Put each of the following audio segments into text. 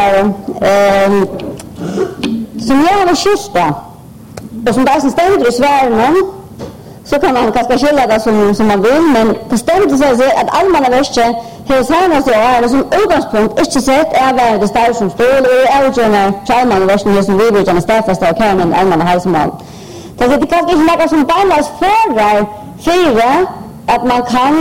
som jag har skiftat och som där stämmer i Sverige så kan man kanske skilja det som man vill, men det stämmer så att allmänna verket har senast år som utgångspunkt inte sett är det stad som står och är Charman version som vi vill stadfästa och kan en allmänna hälsomål. Det kanske inte något som balans för att man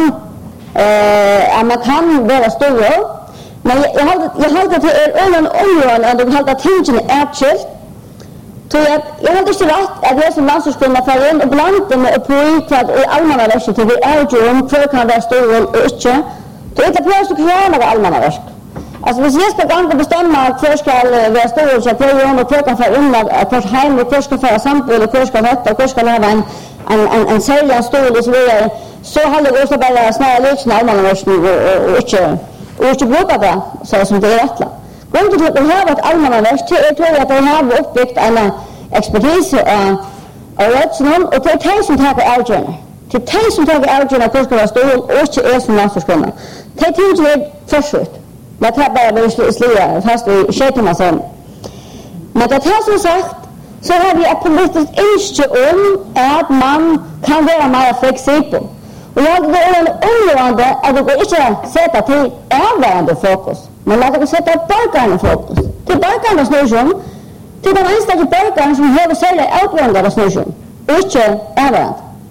kan vara stor. Men jag hade till en område att de hade tingen ätskilt. Så jag hade inte rätt att jag som landsortskunna för in och blanda mig på uttad i allmänna verset till vi är om för kan vara stor och inte. Så inte plötsligt kräva allmänna verset. Alltså hvis jag ska ganga bestämma att för ska vara stor så att jag och för kan få in att för hem och för ska få samtal och för ska rätta och för ska ha en sälja stor och så vidare. Så hade det också bara snarare liksom allmänna verset och inte bruka det så som det är rättla. Grunden till att de har ett allmänna vers jag tror att de har uppbyggt en expertis och rättsnån och det är det som tar avgörande. Det är det som tar avgörande att det ska vara stor och inte är som landsortskunna. Det är det som är förslut. Jag tar bara slira fast i tjejterna sen. Men det här som sagt så har vi ett politiskt önske om att man kan vara mer flexibel. Och jag hade en oroande att det går inte sätta till avvärande fokus. Men låt oss sätta borgarna fokus. Till borgarna snurrsum. Till de enstaka borgarna som har särskilt avvärande snurrsum. Och inte avvärande.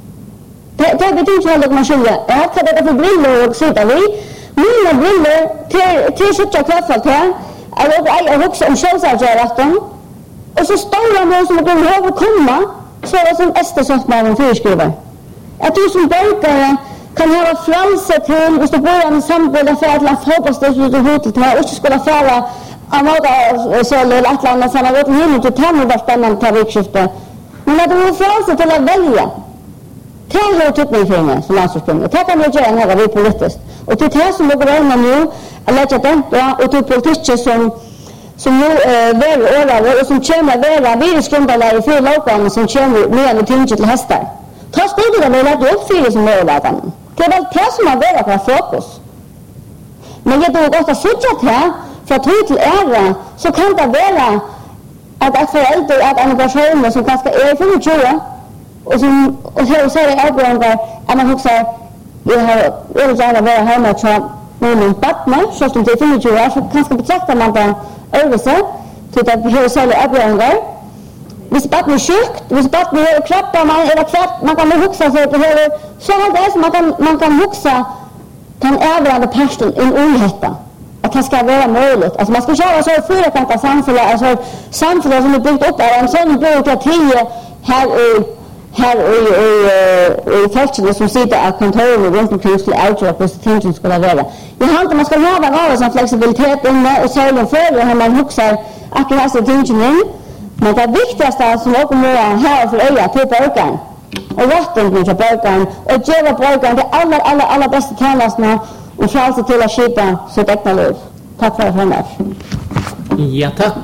Det betyder inte att man skiljer. Jag kan det för brillor och sitta vid. Mina brillor till sitta kvartfall här. Jag också om självsavgärafton. Och så stora mål som att de behöver komma. Så är det som Ester-Softmannen föreskriver. Att du som borgare kan ha frälse till hvis du börjar med samboende för att la fotbollsstyrk ut och hotet till och inte skulle fara av några så eller att landa sådana vet ni inte ta mig var spännande ta vikskifte. Men att du har frälse till att välja. Det har typ för mig som landsortskunnig. Det kan vi göra när vi politiskt. Och det är det som går in nu att lägga det och till politiker som nu väl årar och som kommer vara virusgrundare för lokalna som kommer med och tinget till hästar. Ta studier med att uppfylla som målvägarna. Det är väl det som har varit på fokus. Men jag tror att sitta här för att hit till ära så kan det vara att föräldrar, att en person som kanske är 25 och så är det avgörande att man också jag vill gärna vara hemma och ta min partner så som det är 25 år så kanske betraktar man det över sig till att behöver sälja avgörande. Hvis barn är sjukt, hvis barn är klappar man eller kvart, man kan huxa så behöver så är det som man kan huxa den överande personen i en ohetta. Att det ska vara möjligt. Alltså man ska köra så fyrkanta samfälla, alltså samfälla som är byggt upp av en sån byråkrati här i forskningen som sitter av kontoren runt omkring skulle avgöra på ting skulle vara. Jag har inte man ska ha en flexibilitet inne och särskilt för hur man huxar akkurat så tingen. Men det viktigaste som också må här för öga till borgaren och rätten till borgaren och ge borgaren det allra bästa tjänsterna och frälsa till att skipa sitt egna liv. Tack för att du har med. Ja, tack.